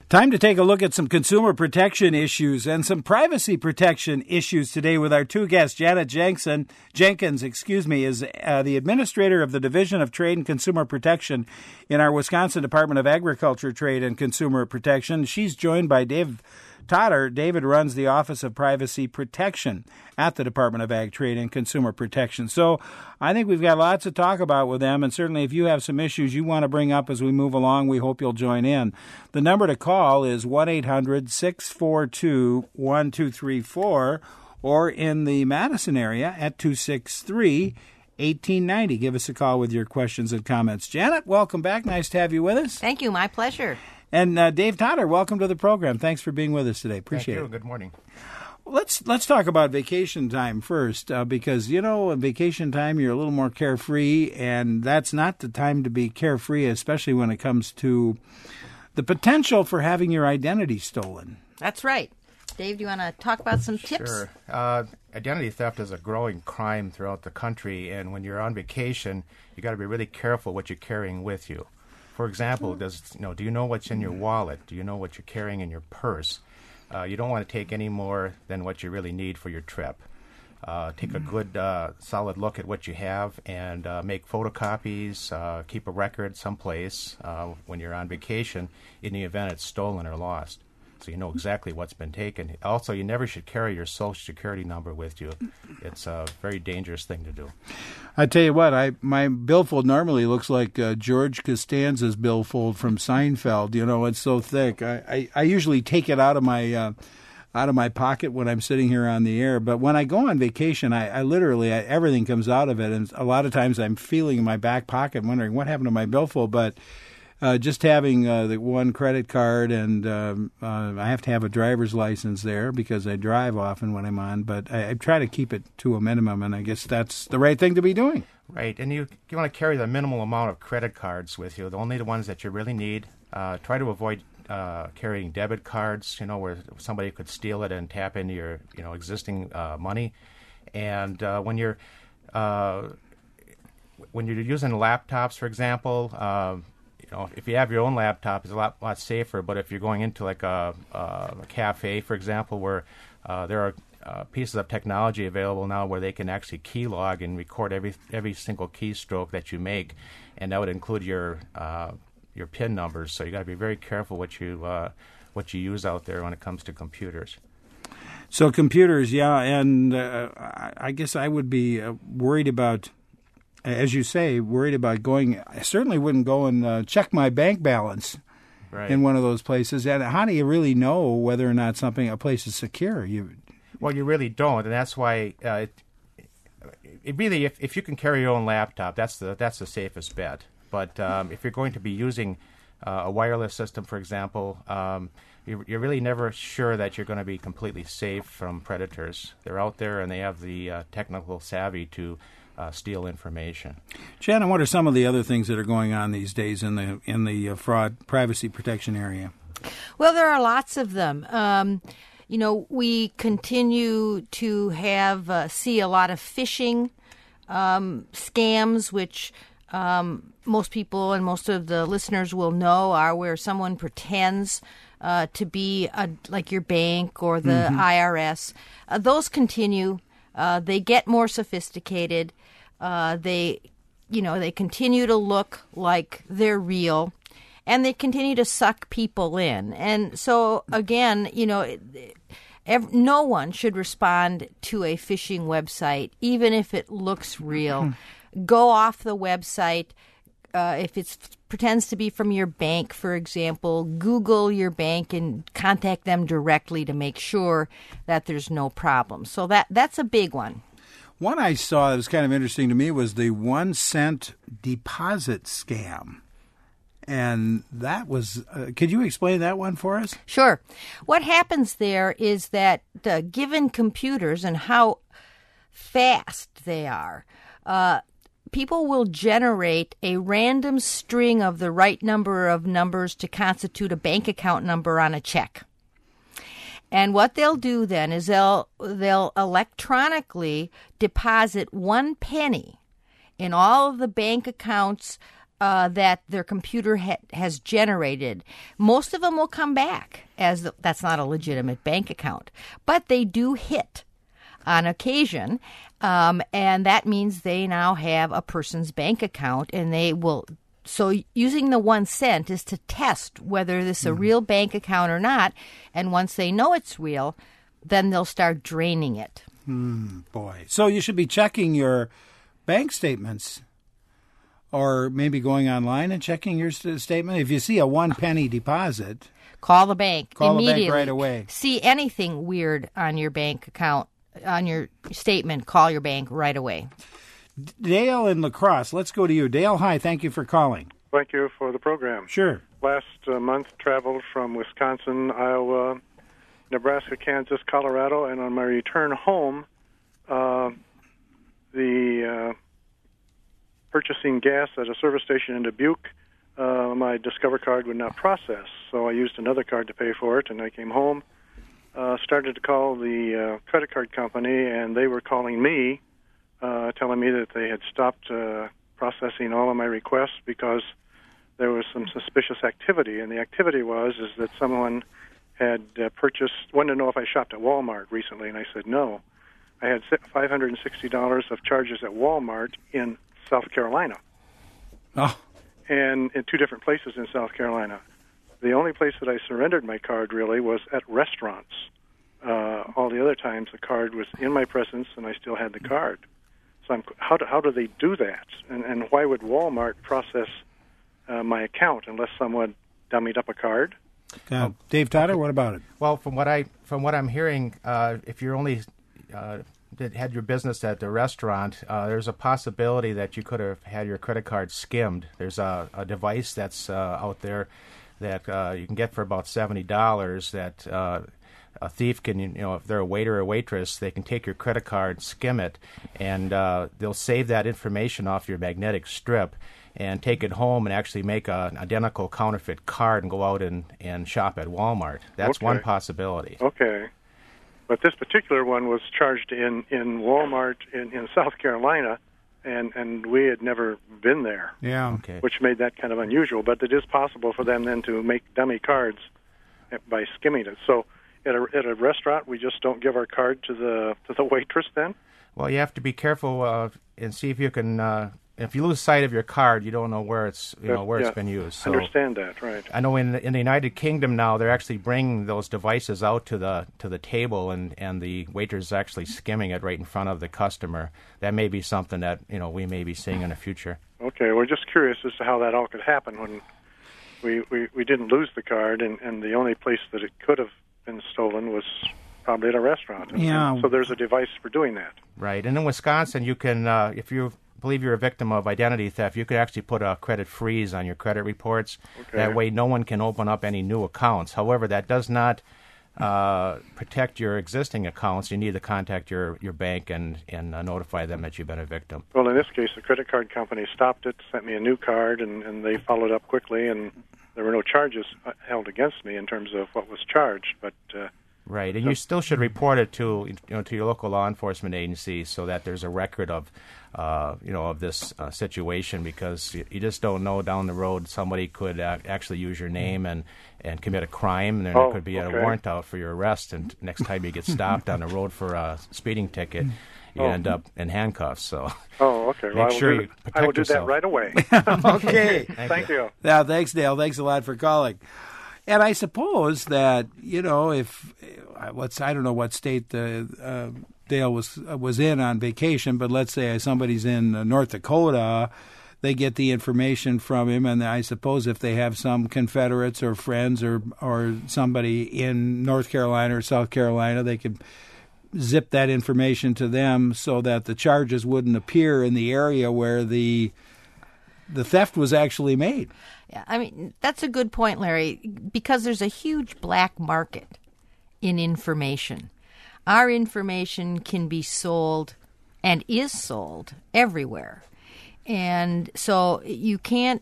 Time to take a look at some consumer protection issues and some privacy protection issues today with our two guests. Janet Jenkins, is the administrator of the Division of Trade and Consumer Protection in our Wisconsin Department of Agriculture, Trade and Consumer Protection. She's joined by Dave Totter. David runs the Office of Privacy Protection at the Department of Ag, Trade and Consumer Protection. So I think we've got lots to talk about with them, and certainly if you have some issues you want to bring up as we move along, we hope you'll join in. The number to call is 1-800-642-1234, or in the Madison area at 263-1890. Give us a call with your questions and comments. Janet, welcome back. Nice to have you with us. Thank you. My pleasure. And Dave Totter, welcome to the program. Thanks for being with us today. Appreciate it. Good morning. Let's talk about vacation time first, because, in vacation time you're a little more carefree, and that's not the time to be carefree, especially when it comes to the potential for having your identity stolen. That's right. Dave, do you want to talk about some tips? Sure. Identity theft is a growing crime throughout the country, and when you're on vacation, you got to be really careful what you're carrying with you. For example, do you know what's in your wallet? Do you know what you're carrying in your purse? You don't want to take any more than what you really need for your trip. Take a good, solid look at what you have and make photocopies, keep a record someplace when you're on vacation in the event it's stolen or lost. So you know exactly what's been taken. Also, you never should carry your Social Security number with you. It's a very dangerous thing to do. I tell you what, my billfold normally looks like George Costanza's billfold from Seinfeld. It's so thick. I usually take it out of my pocket when I'm sitting here on the air. But when I go on vacation, I literally everything comes out of it, and a lot of times I'm feeling in my back pocket, wondering what happened to my billfold. But just having the one credit card, and I have to have a driver's license there because I drive often when I'm on, but I try to keep it to a minimum, and I guess that's the right thing to be doing. Right, and you want to carry the minimal amount of credit cards with you, only the ones that you really need. Try to avoid carrying debit cards, where somebody could steal it and tap into your, existing money. And when you're using laptops, for example, if you have your own laptop, it's a lot safer. But if you're going into like a cafe, for example, where there are pieces of technology available now where they can actually keylog and record every single keystroke that you make, and that would include your PIN numbers. So you got to be very careful what you use out there when it comes to computers. So computers, yeah, and I guess I would be worried about. As you say, worried about going. I certainly wouldn't go and check my bank balance in one of those places. And how do you really know whether or not a place is secure? Well, you really don't, and that's why it really, if you can carry your own laptop, that's the safest bet. But if you're going to be using a wireless system, for example, you're really never sure that you're going to be completely safe from predators. They're out there, and they have the technical savvy to steal information. Shannon, what are some of the other things that are going on these days in the fraud privacy protection area? Well, there are lots of them. We continue to see a lot of phishing scams, which most people and most of the listeners will know are where someone pretends to be like your bank or the IRS. Those continue. They get more sophisticated. They continue to look like they're real, and they continue to suck people in. And so, again, no one should respond to a phishing website, even if it looks real. Go off the website. If it pretends to be from your bank, for example, Google your bank and contact them directly to make sure that there's no problem. So that's a big one. One I saw that was kind of interesting to me was the 1 cent deposit scam. And that was, could you explain that one for us? Sure. What happens there is that given computers and how fast they are, people will generate a random string of the right number of numbers to constitute a bank account number on a check. And what they'll do then is they'll electronically deposit 1 penny in all of the bank accounts that their computer has generated. Most of them will come back as that's not a legitimate bank account, but they do hit on occasion, and that means they now have a person's bank account, and they will. So using the 1 cent is to test whether this is a real bank account or not, and once they know it's real, then they'll start draining it. Boy. So you should be checking your bank statements, or maybe going online and checking your statement. If you see a 1 penny deposit, call the bank immediately. The bank right away. See anything weird on your bank account, on your statement, call your bank right away. Dale in La Crosse, let's go to you. Dale, hi, thank you for calling. Thank you for the program. Sure. Last month, traveled from Wisconsin, Iowa, Nebraska, Kansas, Colorado, and on my return home, purchasing gas at a service station in Dubuque, my Discover card would not process, so I used another card to pay for it, and I came home, started to call the credit card company, and they were calling me, telling me that they had stopped processing all of my requests because there was some suspicious activity, and the activity is that someone had wanted to know if I shopped at Walmart recently, and I said no. I had $560 of charges at Walmart in South Carolina. Oh. And in 2 different places in South Carolina. The only place that I surrendered my card really was at restaurants. All the other times the card was in my presence and I still had the card. So how do they do that? And why would Walmart process my account unless someone dummied up a card? Dave Totter, what about it? Well, from what I'm hearing, if you're only that had your business at the restaurant, there's a possibility that you could have had your credit card skimmed. There's a device that's out there that you can get for about $70 that a thief can, if they're a waiter or waitress, they can take your credit card, skim it, and they'll save that information off your magnetic strip and take it home and actually make an identical counterfeit card and go out and shop at Walmart. That's one possibility. Okay. But this particular one was charged in Walmart in South Carolina, and we had never been there. Yeah. Okay. Which made that kind of unusual. But it is possible for them then to make dummy cards by skimming it. So at a restaurant, we just don't give our card to the waitress then? Well, you have to be careful and see if you can. If you lose sight of your card, you don't know where it's it's been used. So, understand that, right? I know in the United Kingdom now they're actually bringing those devices out to the table, and the waiter's actually skimming it right in front of the customer. That may be something that we may be seeing in the future. Okay, we're just curious as to how that all could happen when we didn't lose the card, and the only place that it could have been stolen was probably at a restaurant. Yeah. So there's a device for doing that. Right, and in Wisconsin, you can if you believe you're a victim of identity theft, you could actually put a credit freeze on your credit reports. Okay. That way no one can open up any new accounts. However, that does not protect your existing accounts. You need to contact your bank and notify them that you've been a victim. Well, in this case, the credit card company stopped it, sent me a new card, and they followed up quickly, and there were no charges held against me in terms of what was charged. But right, and you still should report it to your local law enforcement agency so that there's a record of of this situation, because you just don't know down the road somebody could actually use your name and commit a crime, and then there could be a warrant out for your arrest, and next time you get stopped on the road for a speeding ticket, you end up in handcuffs. So okay. Make sure you protect I will do yourself. that right away. Okay. Thank you. Yeah, thanks, Dale. Thanks a lot for calling. And I suppose that, if I don't know what state Dale was in on vacation, but let's say somebody's in North Dakota, they get the information from him, and I suppose if they have some Confederates or friends or somebody in North Carolina or South Carolina, they could zip that information to them so that the charges wouldn't appear in the area where the theft was actually made. Yeah, I mean, that's a good point, Larry, because there's a huge black market in information. Our information can be sold and is sold everywhere. And so you can't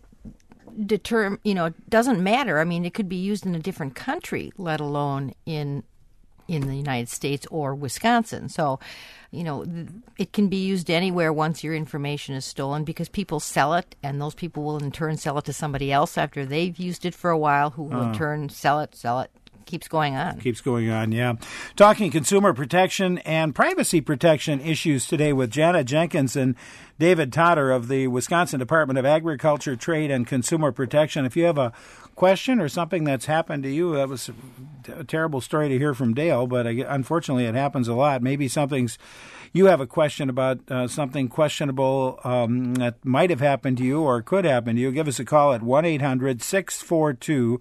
determine, it doesn't matter. I mean, it could be used in a different country, let alone in in the United States or Wisconsin. So, it can be used anywhere once your information is stolen because people sell it, and those people will in turn sell it to somebody else after they've used it for a while, who will in turn sell it. Keeps going on. Keeps going on, yeah. Talking consumer protection and privacy protection issues today with Janet Jenkins and David Totter of the Wisconsin Department of Agriculture, Trade, and Consumer Protection. If you have a question or something that's happened to you, that was a terrible story to hear from Dale, but unfortunately it happens a lot. Maybe you have a question about something questionable that might have happened to you or could happen to you. Give us a call at 1-800-642-1234,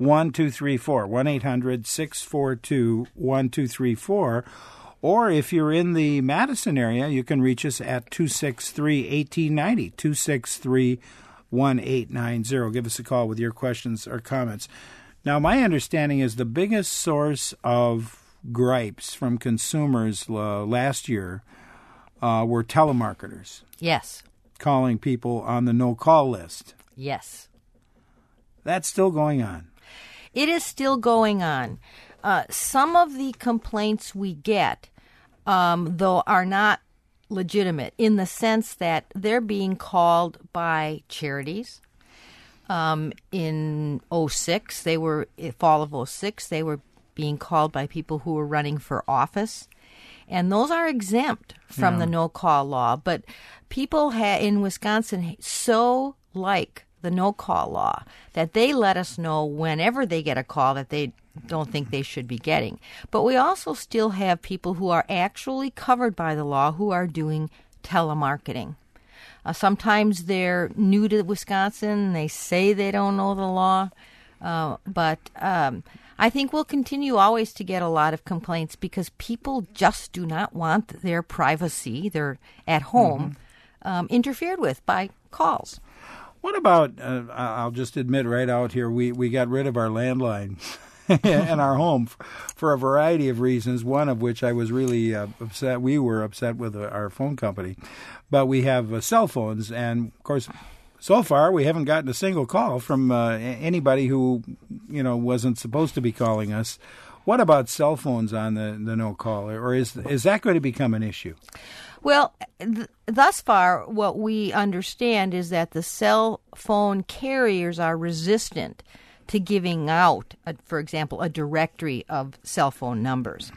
1-800-642-1234. Or if you're in the Madison area, you can reach us at 263-1890, 263-1890. Give us a call with your questions or comments. Now, my understanding is the biggest source of gripes from consumers last year were telemarketers. Yes. Calling people on the no-call list. Yes. That's still going on. It is still going on. Some of the complaints we get, though, are not legitimate in the sense that they're being called by charities. In fall of 06, they were being called by people who were running for office. And those are exempt from the no-call law. But people in Wisconsin so like the no-call law that they let us know whenever they get a call that they don't think they should be getting. But we also still have people who are actually covered by the law who are doing telemarketing. Sometimes they're new to Wisconsin. They say they don't know the law. But I think we'll continue always to get a lot of complaints because people just do not want their privacy, their at home, interfered with by calls. What about, I'll just admit right out here, we got rid of our landline in our home for a variety of reasons, one of which I was really upset. We were upset with our phone company. But we have cell phones, and, of course, so far we haven't gotten a single call from anybody who, wasn't supposed to be calling us. What about cell phones on the no-call, or is that going to become an issue? Well, thus far, what we understand is that the cell phone carriers are resistant to giving out, for example, a directory of cell phone numbers.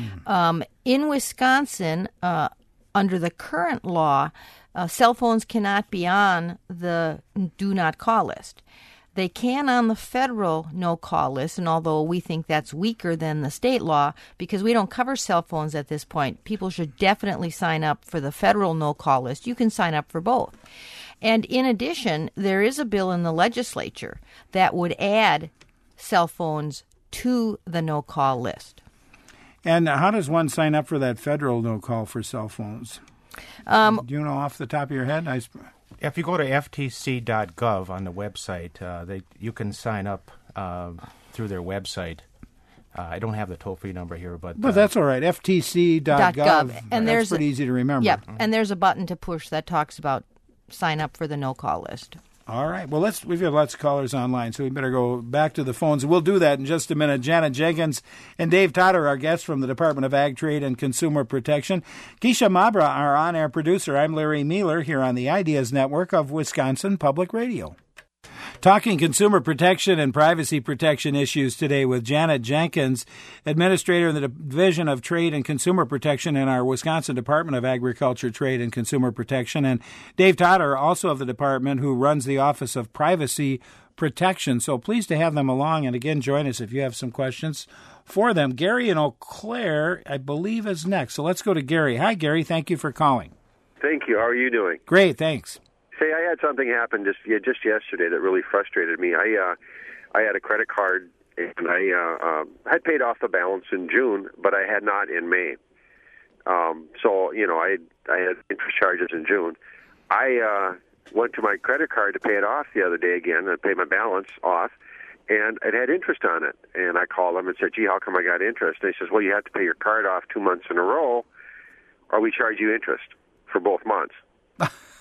In Wisconsin, under the current law, cell phones cannot be on the do not call list. They can on the federal no-call list, and although we think that's weaker than the state law, because we don't cover cell phones at this point, people should definitely sign up for the federal no-call list. You can sign up for both. And in addition, there is a bill in the legislature that would add cell phones to the no-call list. And how does one sign up for that federal no-call for cell phones? Do you know off the top of your head? If you go to ftc.gov on the website, you can sign up through their website. I don't have the toll-free number here, but that's all right. ftc.gov. And that's pretty easy to remember. Yep, and there's a button to push that talks about sign up for the no-call list. All right. Well, we've got lots of callers online, so we better go back to the phones. We'll do that in just a minute. Janet Jenkins and Dave Totter, our guests from the Department of Ag, Trade, and Consumer Protection. Keisha Mabra, our on-air producer. I'm Larry Mueller here on the Ideas Network of Wisconsin Public Radio. Talking consumer protection and privacy protection issues today with Janet Jenkins, Administrator in the Division of Trade and Consumer Protection in our Wisconsin Department of Agriculture, Trade, and Consumer Protection, and Dave Totter, also of the department, who runs the Office of Privacy Protection. So pleased to have them along, and again, join us if you have some questions for them. Gary in Eau Claire, I believe, is next. So let's go to Gary. Hi, Gary. Thank you for calling. Thank you. How are you doing? Great, thanks. Say, I had something happen just yesterday that really frustrated me. I had a credit card, and I had paid off the balance in June, but I had not in May. So, I had interest charges in June. I went to my credit card to pay it off the other day again and pay my balance off, and it had interest on it. And I called them and said, gee, how come I got interest? And they says, well, you have to pay your card off 2 months in a row, or we charge you interest for both months.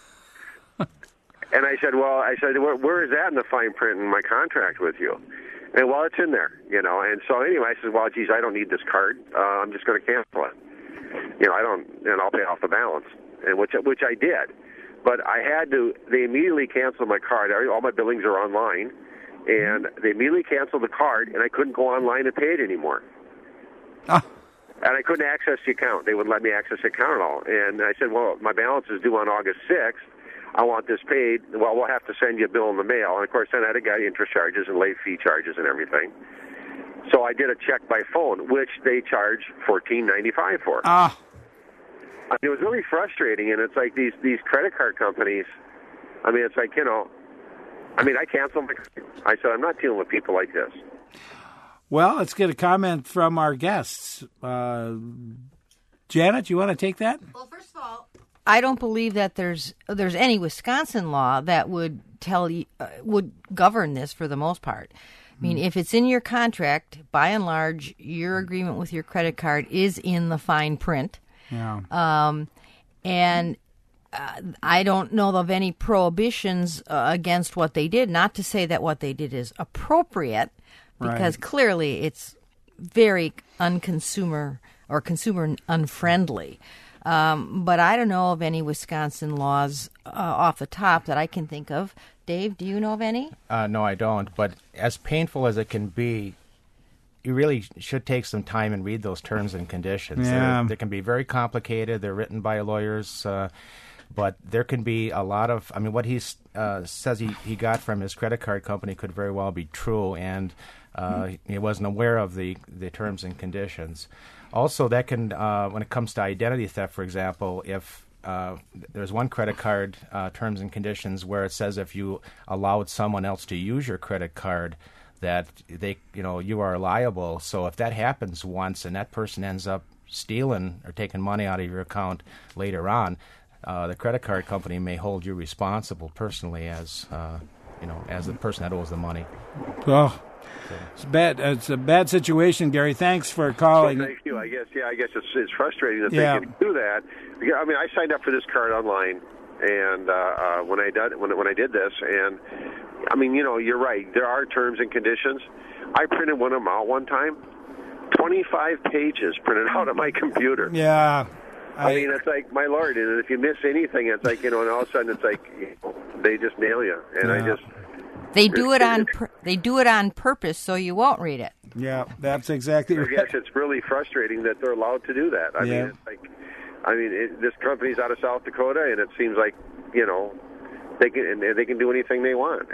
And I said, where is that in the fine print in my contract with you? And well, it's in there, And so anyway, I said, well, geez, I don't need this card. I'm just going to cancel it. And I'll pay off the balance, and which I did. But I had to. They immediately canceled my card. All my billings are online, and they immediately canceled the card, and I couldn't go online and pay it anymore. Ah. And I couldn't access the account. They wouldn't let me access the account at all. And I said, well, my balance is due on August 6th. I want this paid. Well, we'll have to send you a bill in the mail. And, of course, then I had to get interest charges and late fee charges and everything. So I did a check by phone, which they charge $14.95 for. Ah. It was really frustrating, and it's like these credit card companies, it's like, I canceled my card. I said, I'm not dealing with people like this. Well, let's get a comment from our guests. Janet, you want to take that? Well, first of all, I don't believe that there's any Wisconsin law that would would govern this for the most part. I mean, if it's in your contract, by and large, your agreement with your credit card is in the fine print. Yeah. I don't know of any prohibitions against what they did. Not to say that what they did is appropriate, because clearly it's very unconsumer or consumer unfriendly. But I don't know of any Wisconsin laws off the top that I can think of. Dave, do you know of any? No, I don't. But as painful as it can be, you really should take some time and read those terms and conditions. Yeah. They can be very complicated. They're written by lawyers. But there can be a lot of, what he says he got from his credit card company could very well be true, and he wasn't aware of the terms and conditions. Also, that can, when it comes to identity theft, for example, if there's one credit card terms and conditions where it says if you allowed someone else to use your credit card, that you are liable. So if that happens once and that person ends up stealing or taking money out of your account later on, the credit card company may hold you responsible personally as the person that owes the money. Oh, it's bad. It's a bad situation, Gary. Thanks for calling. Well, thank you. I guess it's frustrating that they can do that. I signed up for this card online, and when I did this, and you're right. There are terms and conditions. I printed one of them out one time, 25 pages printed out on my computer. Yeah. It's like, my Lord, and if you miss anything, it's like, and all of a sudden it's like, they just nail you. And They do it on purpose so you won't read it. Yeah, that's exactly right. I guess it's really frustrating that they're allowed to do that. This company's out of South Dakota, and it seems like, they can do anything they want,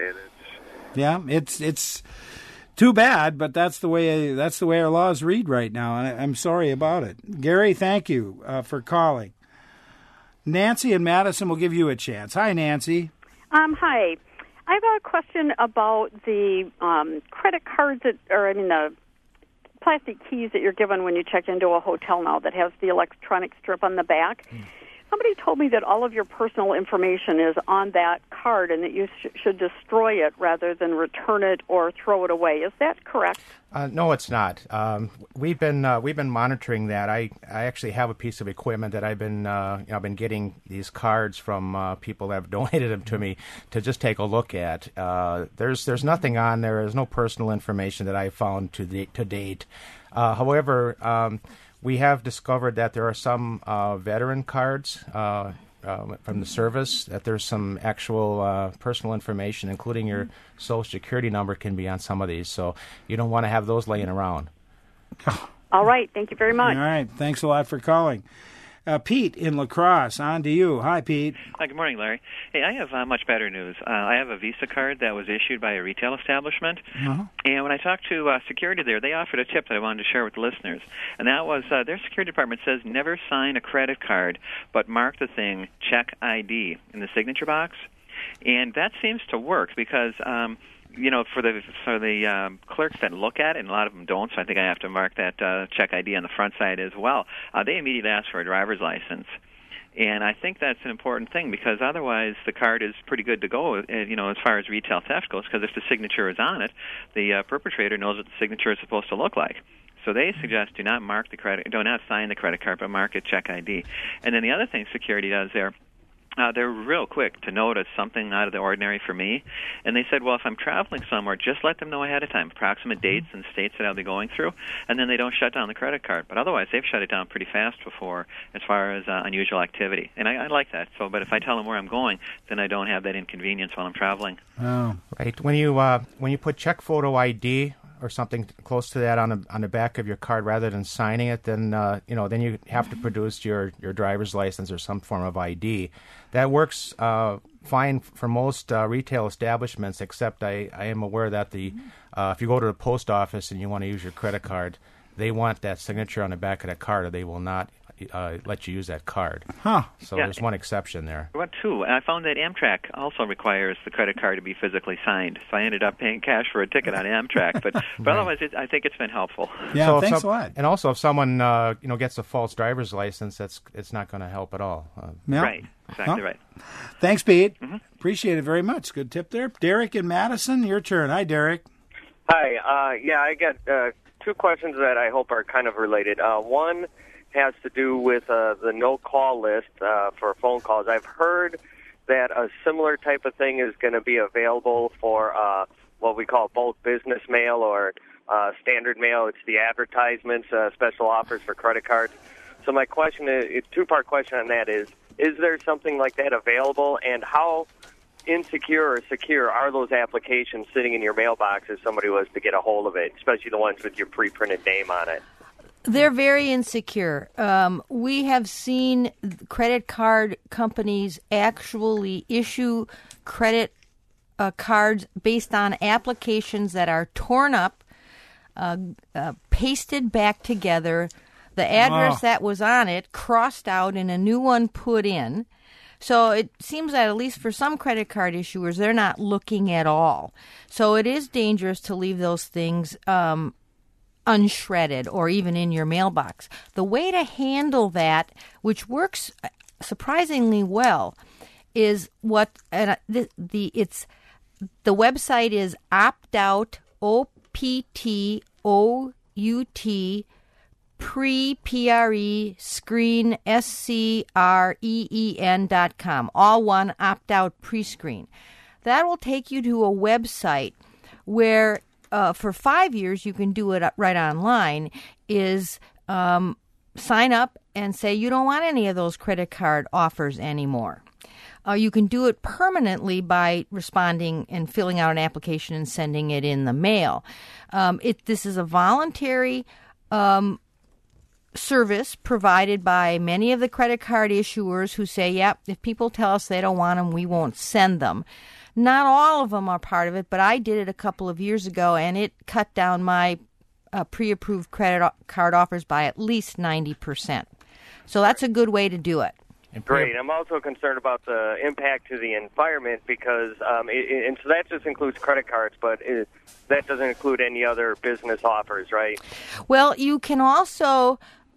and it's too bad, but that's the way our laws read right now, and I'm sorry about it. Gary, thank you for calling. Nancy in Madison will give you a chance. Hi, Nancy. Hi. I have a question about the credit cards the plastic keys that you're given when you check into a hotel now that has the electronic strip on the back. Somebody told me that all of your personal information is on that card and that you should destroy it rather than return it or throw it away. Is that correct? No, it's not. We've been monitoring that. I actually have a piece of equipment that I've been getting these cards from people that have donated them to me to just take a look at. There's nothing on there. There's no personal information that I found to date. However, we have discovered that there are some veteran cards from the service, that there's some actual personal information, including your Social Security number, can be on some of these. So you don't want to have those laying around. All right. Thank you very much. All right. Thanks a lot for calling. Pete in La Crosse, on to you. Hi, Pete. Hi, good morning, Larry. Hey, I have much better news. I have a Visa card that was issued by a retail establishment, and when I talked to security there, they offered a tip that I wanted to share with the listeners, and that was their security department says never sign a credit card, but mark the thing check ID in the signature box, and that seems to work because for the clerks that look at it, and a lot of them don't, so I think I have to mark that check ID on the front side as well. They immediately ask for a driver's license. And I think that's an important thing because otherwise the card is pretty good to go, as far as retail theft goes, because if the signature is on it, the perpetrator knows what the signature is supposed to look like. So they suggest do not sign the credit card, but mark it check ID. And then the other thing security does there They're real quick to notice something out of the ordinary for me. And they said, well, if I'm traveling somewhere, just let them know ahead of time, approximate dates and states that I'll be going through, and then they don't shut down the credit card. But otherwise, they've shut it down pretty fast before as far as unusual activity. And I like that. So, but if I tell them where I'm going, then I don't have that inconvenience while I'm traveling. Oh. Right. When you put check photo ID or something close to that on the back of your card rather than signing it, then then you have to produce your driver's license or some form of ID. That works fine for most retail establishments, except I am aware that if you go to the post office and you want to use your credit card, they want that signature on the back of that card, or they will not let you use that card. Huh. So there's one exception there. What two? I found that Amtrak also requires the credit card to be physically signed, so I ended up paying cash for a ticket on Amtrak. But otherwise, I think it's been helpful. Yeah, so thanks a lot. And also, if someone gets a false driver's license, it's not going to help at all. Yeah. Right. Exactly right. Thanks, Pete. Appreciate it very much. Good tip there. Derek in Madison, your turn. Hi, Derek. Hi. I got two questions that I hope are kind of related. One has to do with the no-call list for phone calls. I've heard that a similar type of thing is going to be available for what we call both business mail or standard mail. It's the advertisements, special offers for credit cards. So my question is, a two-part question on that is there something like that available, and how insecure or secure are those applications sitting in your mailbox if somebody was to get a hold of it, especially the ones with your pre-printed name on it? They're very insecure. We have seen credit card companies actually issue credit cards based on applications that are torn up, pasted back together, the address that was on it crossed out and a new one put in. So it seems that at least for some credit card issuers, they're not looking at all. So it is dangerous to leave those things unshredded or even in your mailbox. The way to handle that, which works surprisingly well, is the website is OptOut, OPTOUT, pre-PRE screen SCREEN.com. All one, OptOut pre-screen. That will take you to a website where for 5 years, you can do it right online, is sign up and say you don't want any of those credit card offers anymore. You can do it permanently by responding and filling out an application and sending it in the mail. This is a voluntary service provided by many of the credit card issuers who say, yep, if people tell us they don't want them, we won't send them. Not all of them are part of it, but I did it a couple of years ago, and it cut down my pre-approved credit card offers by at least 90%. So that's a good way to do it. Great. I'm also concerned about the impact to the environment because, and so that just includes credit cards, but that doesn't include any other business offers, right? Well, you can also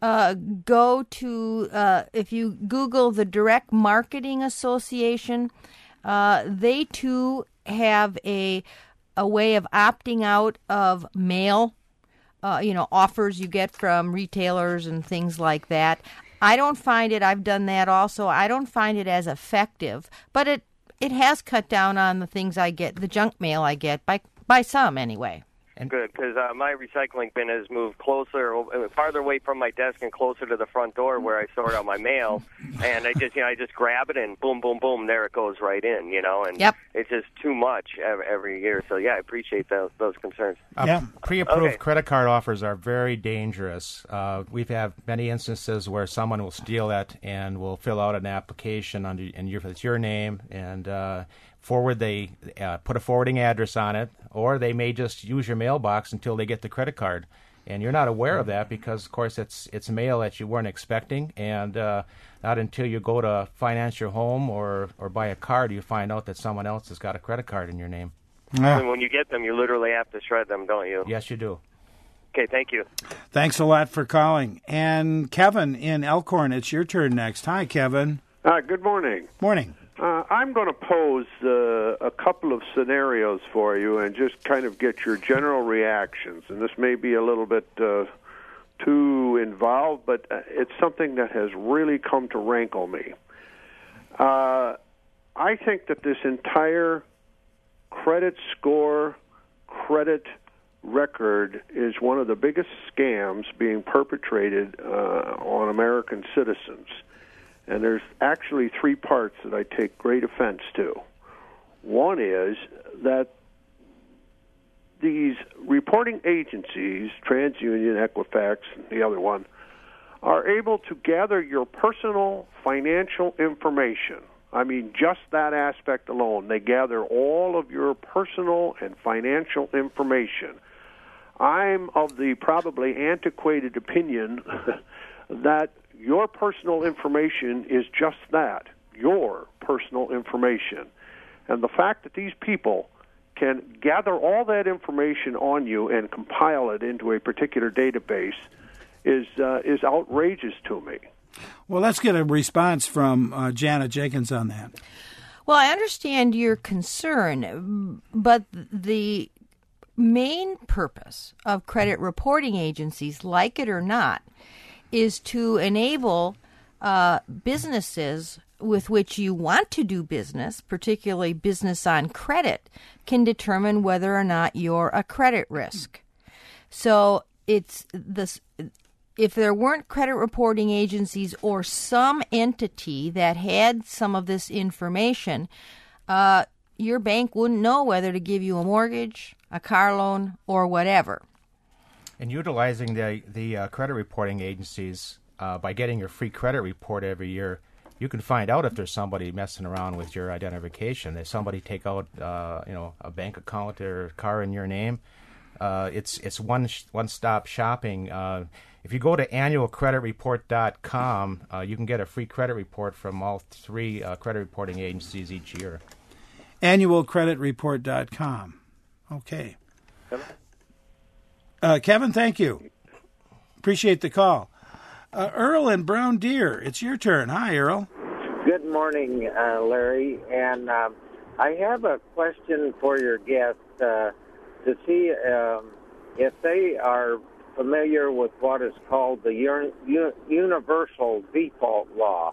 go to, if you Google the Direct Marketing Association, they too have a way of opting out of mail, offers you get from retailers and things like that. I don't find it, I've done that also, I don't find it as effective, but it has cut down on the things I get, the junk mail I get, by some anyway. Good, because my recycling bin has moved farther away from my desk and closer to the front door where I sort out my mail. And I just grab it and boom, boom, boom, there it goes right in, and It's just too much every year. So, I appreciate those concerns. Pre-approved credit card offers are very dangerous. We've had many instances where someone will steal that and will fill out an application it's your name and they put a forwarding address on it, or they may just use your mailbox until they get the credit card. And you're not aware of that because, of course, it's mail that you weren't expecting, and not until you go to finance your home or buy a car do you find out that someone else has got a credit card in your name. And when you get them, you literally have to shred them, don't you? Yes, you do. Okay, thank you. Thanks a lot for calling. And Kevin in Elkhorn, it's your turn next. Hi, Kevin. Good morning. Morning. I'm going to pose a couple of scenarios for you and just kind of get your general reactions. And this may be a little bit too involved, but it's something that has really come to rankle me. I think that this entire credit score, credit record is one of the biggest scams being perpetrated on American citizens. And there's actually three parts that I take great offense to. One is that these reporting agencies, TransUnion, Equifax, and the other one, are able to gather your personal financial information. I mean, just that aspect alone. They gather all of your personal and financial information. I'm of the probably antiquated opinion that your personal information is just that, your personal information. And the fact that these people can gather all that information on you and compile it into a particular database is outrageous to me. Well, let's get a response from Janet Jenkins on that. Well, I understand your concern, but the main purpose of credit reporting agencies, like it or not, is to enable businesses with which you want to do business, particularly business on credit, can determine whether or not you're a credit risk. So it's this. If there weren't credit reporting agencies or some entity that had some of this information, your bank wouldn't know whether to give you a mortgage, a car loan, or whatever. And utilizing the credit reporting agencies, by getting your free credit report every year, you can find out if there's somebody messing around with your identification. If somebody take out a bank account or car in your name, it's one-stop shopping. If you go to annualcreditreport.com, you can get a free credit report from all three credit reporting agencies each year. Annualcreditreport.com. Okay. Kevin, thank you. Appreciate the call. Earl in Brown Deer, it's your turn. Hi, Earl. Good morning, Larry. And I have a question for your guest to see if they are familiar with what is called the universal default law.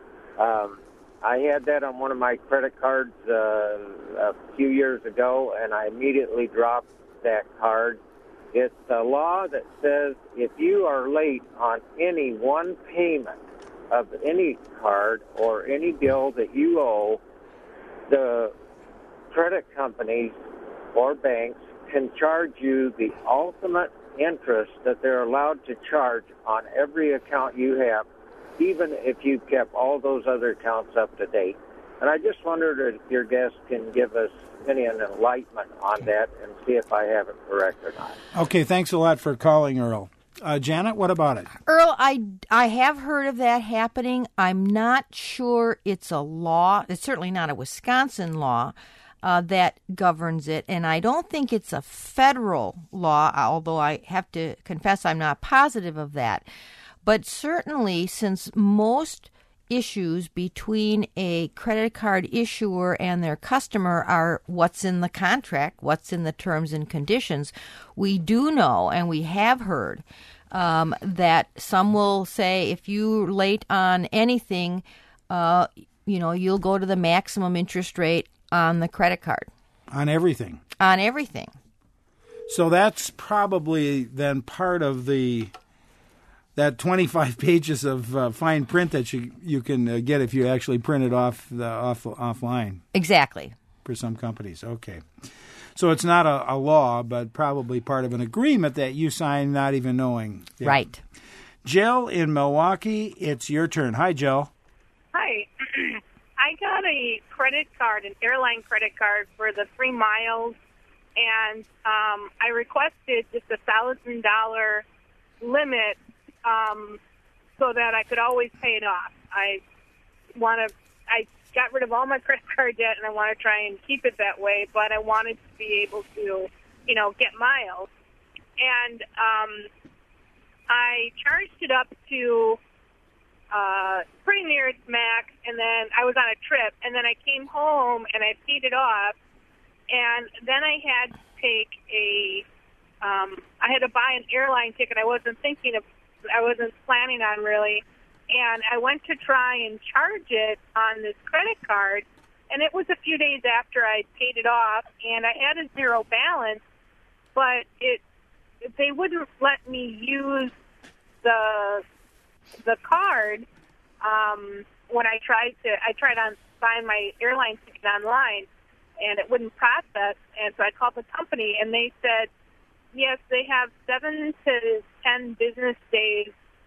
I had that on one of my credit cards a few years ago, and I immediately dropped that card. It's a law that says if you are late on any one payment of any card or any bill that you owe, the credit companies or banks can charge you the ultimate interest that they're allowed to charge on every account you have, even if you kept all those other accounts up to date. And I just wondered if your guest can give us any enlightenment on that and see if I have it correct or not. Okay, thanks a lot for calling, Earl. Janet, what about it? Earl, I have heard of that happening. I'm not sure it's a law. It's certainly not a Wisconsin law that governs it, and I don't think it's a federal law, although I have to confess I'm not positive of that. But certainly, since most issues between a credit card issuer and their customer are what's in the contract, what's in the terms and conditions, we do know, and we have heard, that some will say if you're late on anything, you'll go to the maximum interest rate on the credit card. On everything? On everything. So that's probably then part of that 25 pages of fine print that you can get if you actually print it offline. Exactly. For some companies. Okay. So it's not a law, but probably part of an agreement that you sign not even knowing. Yeah. Right. Jill in Milwaukee, it's your turn. Hi, Jill. Hi. I got a credit card, an airline credit card for the 3 miles, and I requested just $1,000 limit so that I could always pay it off. I got rid of all my credit card debt, and I want to try and keep it that way, but I wanted to be able to, get miles. And I charged it up to pretty near its max, and then I was on a trip, and then I came home, and I paid it off, and then I had to take I had to buy an airline ticket I wasn't planning on really, and I went to try and charge it on this credit card, and it was a few days after I paid it off, and I had a zero balance, but they wouldn't let me use the card when I tried on buying my airline ticket online, and it wouldn't process. And so I called the company, and they said, yes, they have 7 to 10 business days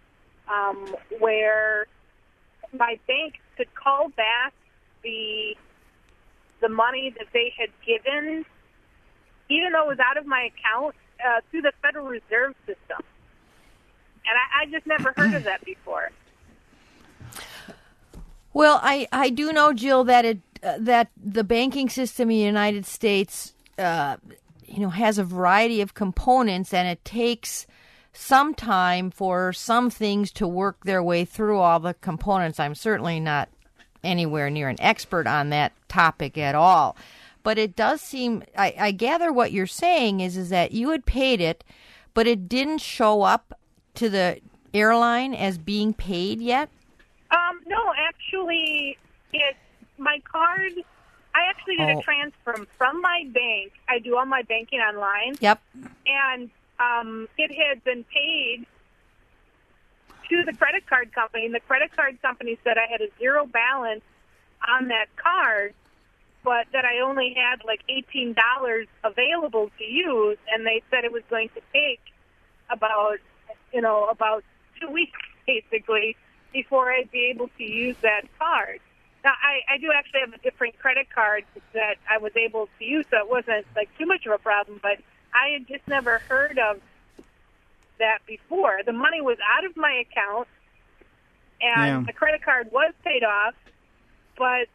where my bank could call back the money that they had given, even though it was out of my account, through the Federal Reserve System. And I just never heard of that before. Well, I do know, Jill, that that the banking system in the United States, has a variety of components, and it takes some time for some things to work their way through all the components. I'm certainly not anywhere near an expert on that topic at all. But it does seem, I gather what you're saying is that you had paid it, but it didn't show up to the airline as being paid yet? No, actually, my card, I actually did a transfer from my bank. I do all my banking online. Yep. And it had been paid to the credit card company, and the credit card company said I had a zero balance on that card, but that I only had like $18 available to use, and they said it was going to take about 2 weeks, basically, before I'd be able to use that card. Now, I do actually have a different credit card that I was able to use, so it wasn't like too much of a problem, but I had just never heard of that before. The money was out of my account, and the credit card was paid off, but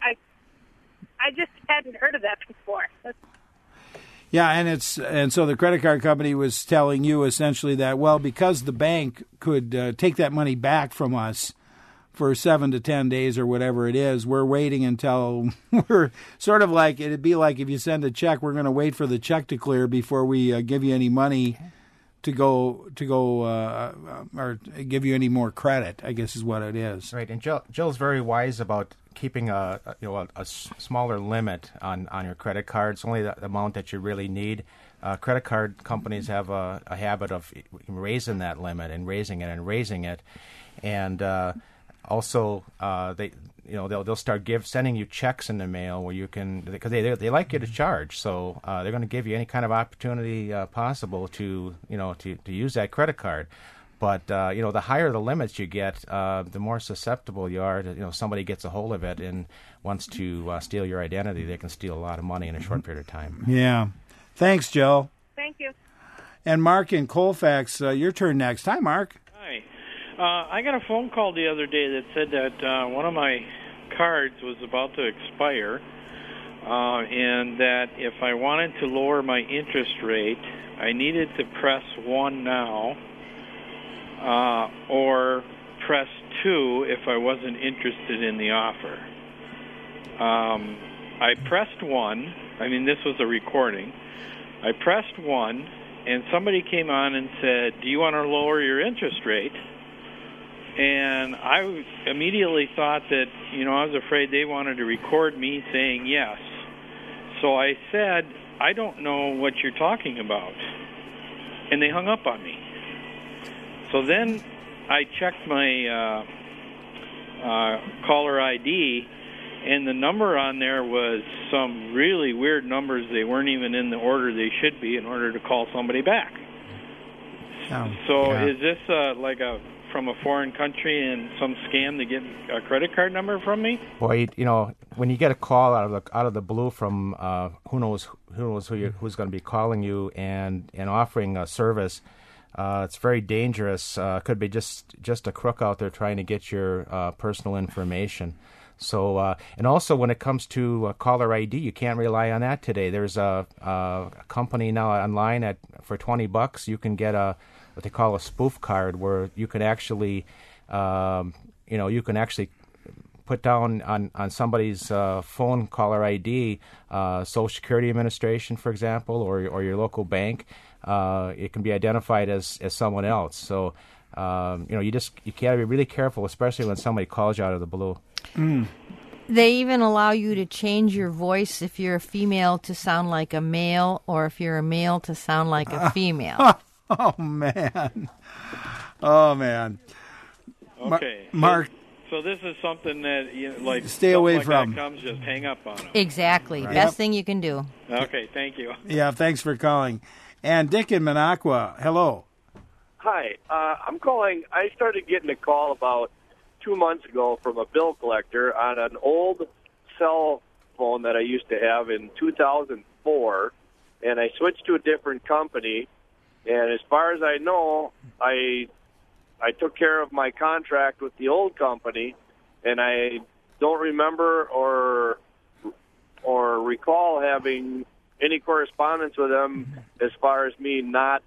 I just hadn't heard of that before. Yeah, and so the credit card company was telling you essentially that, well, because the bank could take that money back from us for 7 to 10 days or whatever it is, we're waiting until we're sort of like, it'd be like if you send a check, we're going to wait for the check to clear before we give you any money to go or give you any more credit, I guess is what it is. Right, and Jill's very wise about keeping a smaller limit on your credit cards, only the amount that you really need. Credit card companies have a habit of raising that limit and raising it, and also they'll start sending you checks in the mail where you can, because they like you to charge, so they're going to give you any kind of opportunity possible to use that credit card. But the higher the limits you get, the more susceptible you are to somebody gets a hold of it and wants to steal your identity. They can steal a lot of money in a short period of time. Yeah. Thanks, Jill. Thank you. And Mark in Colfax, your turn next. Hi, Mark. Hi. I got a phone call the other day that said that one of my cards was about to expire, and that if I wanted to lower my interest rate, I needed to press 1 now. Or press 2 if I wasn't interested in the offer. I pressed 1. I mean, this was a recording. I pressed 1, and somebody came on and said, do you want to lower your interest rate? And I immediately thought that, I was afraid they wanted to record me saying yes. So I said, I don't know what you're talking about. And they hung up on me. So then I checked my caller ID, and the number on there was some really weird numbers. They weren't even in the order they should be in order to call somebody back. Is this from a foreign country and some scam to get a credit card number from me? Boy, when you get a call out of the blue from who knows who's going to be calling you and offering a service. It's very dangerous. Could be just a crook out there trying to get your personal information. So, and also when it comes to caller ID, you can't rely on that today. There's a company now online for $20. You can get what they call a spoof card, where you can actually, put down on somebody's phone caller ID, Social Security Administration, for example, or your local bank. It can be identified as someone else. So You gotta be really careful, especially when somebody calls you out of the blue. They even allow you to change your voice if you're a female to sound like a male, or if you're a male to sound like a female. Oh man. Okay, Mark. So this is something that stay away like from. That comes, just hang up on them. Exactly. Right. Best thing you can do. Okay, thank you. Yeah, thanks for calling. And Dick in Minocqua, hello. Hi, I'm calling. I started getting a call about 2 months ago from a bill collector on an old cell phone that I used to have in 2004, and I switched to a different company. And as far as I know, I took care of my contract with the old company, and I don't remember or recall having any correspondence with them as far as me not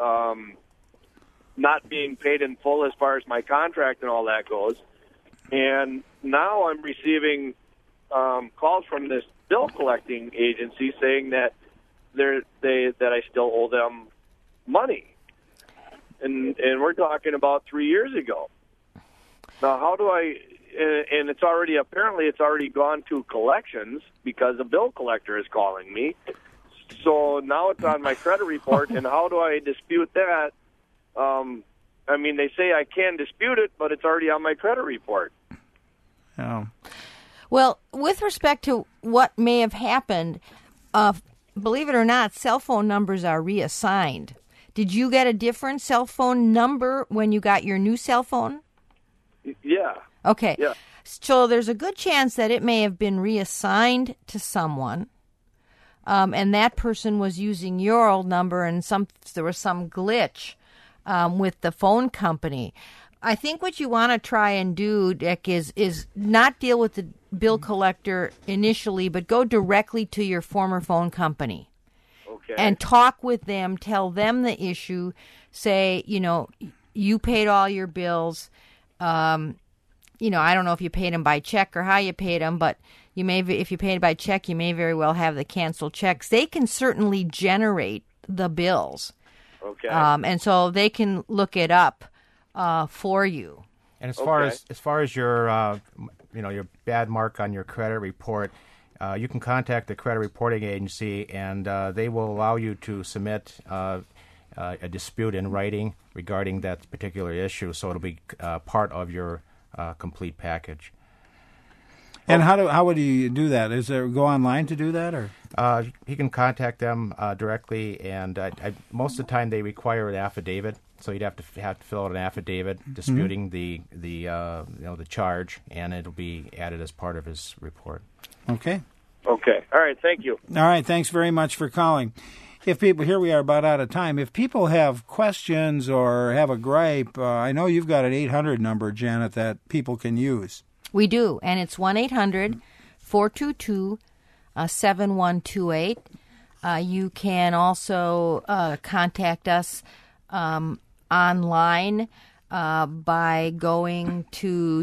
being paid in full as far as my contract and all that goes. And now I'm receiving calls from this bill collecting agency saying that that I still owe them money. And we're talking about 3 years ago. Now, how do I? And it's already gone to collections because a bill collector is calling me. So now it's on my credit report, and how do I dispute that? They say I can dispute it, but it's already on my credit report. Oh. Well, with respect to what may have happened, believe it or not, cell phone numbers are reassigned. Did you get a different cell phone number when you got your new cell phone? Yeah. Okay. Yeah. So there's a good chance that it may have been reassigned to someone, and that person was using your old number, and there was some glitch with the phone company. I think what you want to try and do, Dick, is not deal with the bill collector initially, but go directly to your former phone company. Okay. And talk with them, tell them the issue, say, you paid all your bills. I don't know if you paid them by check or how you paid them, but if you paid by check, you may very well have the canceled checks. They can certainly generate the bills. Okay. And so they can look it up for you. And as far as your your bad mark on your credit report, you can contact the credit reporting agency, and they will allow you to submit a dispute in writing regarding that particular issue. So it'll be part of your complete package. And how would you do that? Is there go online to do that, or you can contact them directly? And most of the time they require an affidavit, so you'd have to fill out an affidavit disputing the charge, and it'll be added as part of his report. Okay. Okay. All right. Thank you. All right. Thanks very much for calling. If people, here we are about out of time. If people have questions or have a gripe, I know you've got an 800 number, Janet, that people can use. We do, and it's 1-800-422-7128. You can also contact us online by going to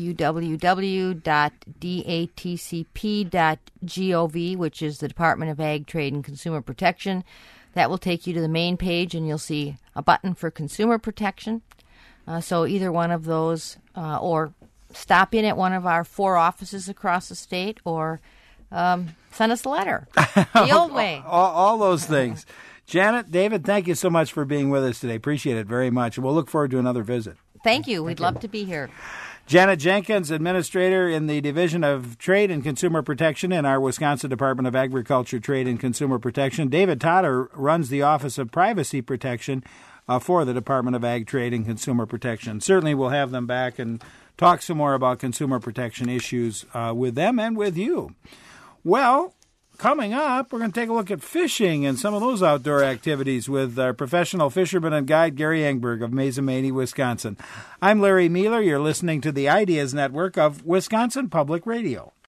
www.datcp.gov, which is the Department of Ag, Trade, and Consumer Protection. That will take you to the main page, and you'll see a button for consumer protection. So either one of those, or stop in at one of our 4 offices across the state, or send us a letter. The old way. All those things. Janet, David, thank you so much for being with us today. Appreciate it very much. We'll look forward to another visit. Thank you. We'd love to be here. Janet Jenkins, Administrator in the Division of Trade and Consumer Protection in our Wisconsin Department of Agriculture, Trade, and Consumer Protection. David Totter runs the Office of Privacy Protection for the Department of Ag, Trade, and Consumer Protection. Certainly we'll have them back and talk some more about consumer protection issues with them and with you. Well, coming up, we're going to take a look at fishing and some of those outdoor activities with our professional fisherman and guide, Gary Engberg of Mazomanie, Wisconsin. I'm Larry Mueller. You're listening to the Ideas Network of Wisconsin Public Radio.